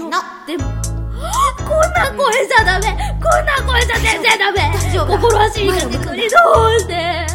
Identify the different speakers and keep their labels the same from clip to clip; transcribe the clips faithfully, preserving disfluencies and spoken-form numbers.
Speaker 1: の。
Speaker 2: でもこんな声じゃダメ、こんな声じゃ全然ダメ。心走りがてくり、どうして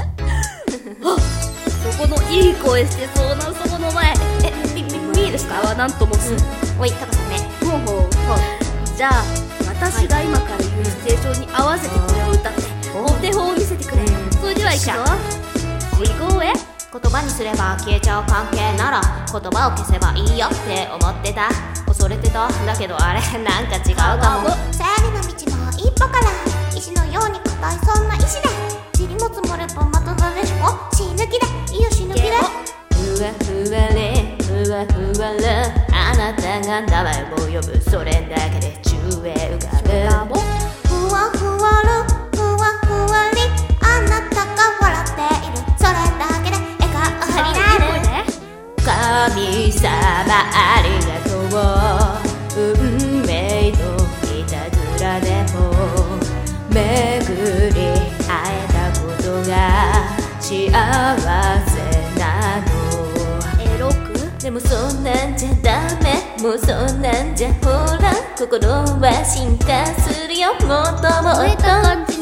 Speaker 2: そこのいい声してそうなそこの前、
Speaker 1: え、み、み、みーですか？
Speaker 2: はなんともす、
Speaker 1: うん、おい、タカさんね。
Speaker 2: ほうほう、じゃあ私が今から言うシチュエーションに合わせてこれを歌ってお手本を見せてくれ。それではいくぞ。地声。
Speaker 1: 言葉にすれば消えちゃう関係なら言葉を消せばいいよって思ってた。恐れてた。だけどあれなんか違うかも。
Speaker 3: 生理の道も一歩から石のように硬いそんな石で塵も積もればまたなでしこ死ぬ気でいいよ死ぬ気で
Speaker 1: ふわふわれふわふわらあなたが名前を呼ぶそれだけで宙へ浮かぶ。
Speaker 3: ふわふわるふわふわりあなたが笑っているそれだけで笑顔になる。
Speaker 1: 神様ありがとう。運命のいたずらでも巡り会えたことが幸せなの。
Speaker 2: エロく
Speaker 1: でもそんなんじゃダメ。もうそんなんじゃほら心は進化するよ。もっともっと
Speaker 2: 燃えた感じ